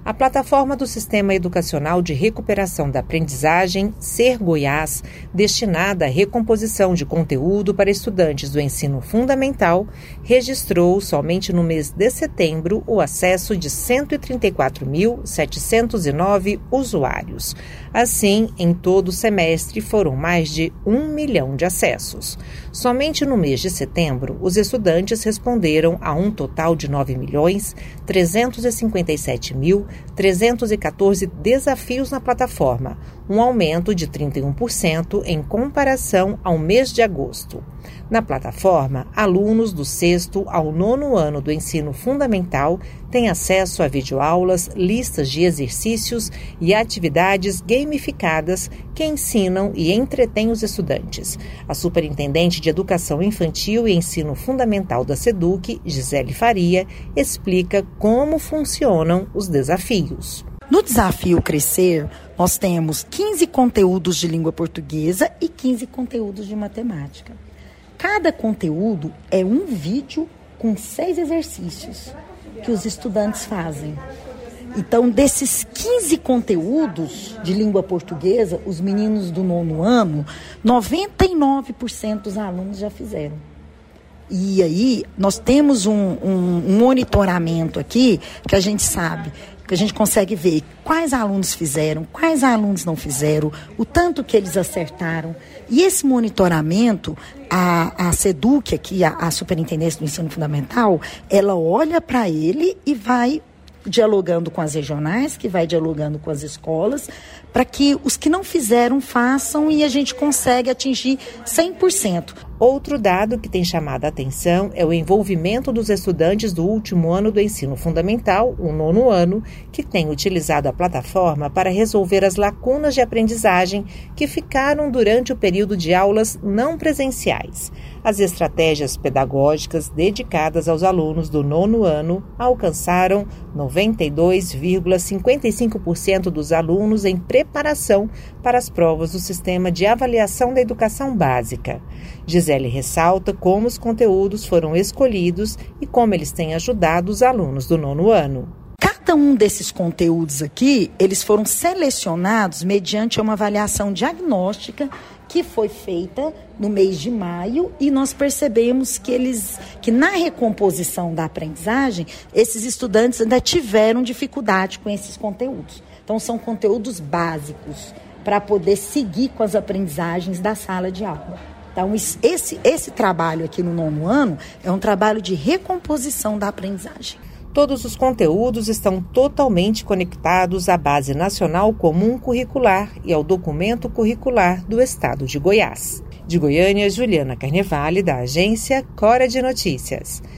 A plataforma do Sistema Educacional de Recuperação da Aprendizagem, Ser Goiás, destinada à recomposição de conteúdo para estudantes do ensino fundamental, registrou somente no mês de setembro o acesso de 134.709 usuários. Assim, em todo o semestre foram mais de 1 milhão de acessos. Somente no mês de setembro, os estudantes responderam a um total de 9.357.314 desafios na plataforma, um aumento de 31% em comparação ao mês de agosto. Na plataforma, alunos do 6º ao 9º ano do ensino fundamental têm acesso a videoaulas, listas de exercícios e atividades gamificadas que ensinam e entretêm os estudantes. A superintendente de Educação Infantil e Ensino Fundamental da SEDUC, Gisele Faria, explica como funcionam os desafios. No desafio Crescer, nós temos 15 conteúdos de língua portuguesa e 15 conteúdos de matemática. Cada conteúdo é um vídeo com 6 exercícios que os estudantes fazem. Então, desses 15 conteúdos de língua portuguesa, os meninos do 9º ano, 99% dos alunos já fizeram. E aí, nós temos um monitoramento aqui que a gente sabe, que a gente consegue ver quais alunos fizeram, quais alunos não fizeram, o tanto que eles acertaram. E esse monitoramento, a SEDUC aqui, a Superintendência do Ensino Fundamental, ela olha para ele e vai dialogando com as regionais, que vai dialogando com as escolas, para que os que não fizeram façam e a gente consegue atingir 100%. Outro dado que tem chamado a atenção é o envolvimento dos estudantes do último ano do ensino fundamental, o 9º ano, que têm utilizado a plataforma para resolver as lacunas de aprendizagem que ficaram durante o período de aulas não presenciais. As estratégias pedagógicas dedicadas aos alunos do 9º ano alcançaram 92,55% dos alunos em preparação para as provas do Sistema de Avaliação da Educação Básica. Gisele ressalta como os conteúdos foram escolhidos e como eles têm ajudado os alunos do 9º ano. Cada um desses conteúdos aqui, eles foram selecionados mediante uma avaliação diagnóstica que foi feita no mês de maio e nós percebemos que na recomposição da aprendizagem, esses estudantes ainda tiveram dificuldade com esses conteúdos. Então, são conteúdos básicos para poder seguir com as aprendizagens da sala de aula. Então, esse trabalho aqui no 9º ano é um trabalho de recomposição da aprendizagem. Todos os conteúdos estão totalmente conectados à Base Nacional Comum Curricular e ao Documento Curricular do Estado de Goiás. De Goiânia, Juliana Carnevale, da agência Cora de Notícias.